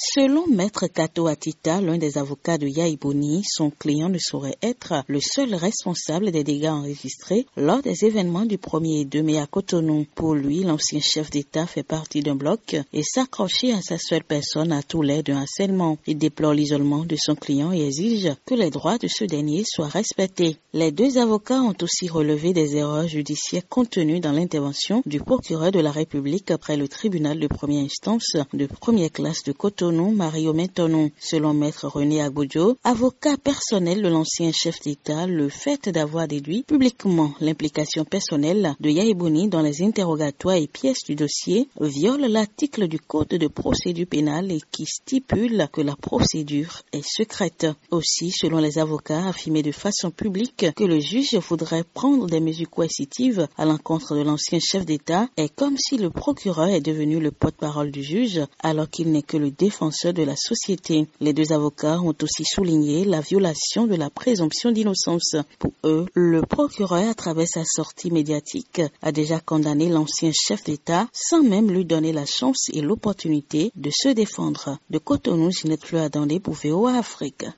Selon Maître Kato Atita, l'un des avocats de Yaya Boni, son client ne saurait être le seul responsable des dégâts enregistrés lors des événements du 1er et 2 mai à Cotonou. Pour lui, l'ancien chef d'État fait partie d'un bloc et s'accrocher à sa seule personne a tout l'air d'un harcèlement. Il déplore l'isolement de son client et exige que les droits de ce dernier soient respectés. Les deux avocats ont aussi relevé des erreurs judiciaires contenues dans l'intervention du procureur de la République près le tribunal de première instance de première classe de Cotonou, Mario Mentonou. Selon Maître René Agbodjo, avocat personnel de l'ancien chef d'État, le fait d'avoir déduit publiquement l'implication personnelle de Yaya Boni dans les interrogatoires et pièces du dossier viole l'article du Code de procédure pénale et qui stipule que la procédure est secrète. Aussi, selon les avocats, affirmer de façon publique que le juge voudrait prendre des mesures coercitives à l'encontre de l'ancien chef d'État est comme si le procureur est devenu le porte-parole du juge alors qu'il n'est que le défenseur de la société. Les deux avocats ont aussi souligné la violation de la présomption d'innocence. Pour eux, le procureur, à travers sa sortie médiatique, a déjà condamné l'ancien chef d'État sans même lui donner la chance et l'opportunité de se défendre. De Cotonou, Ginette Fleur Adandé pour VOA Afrique.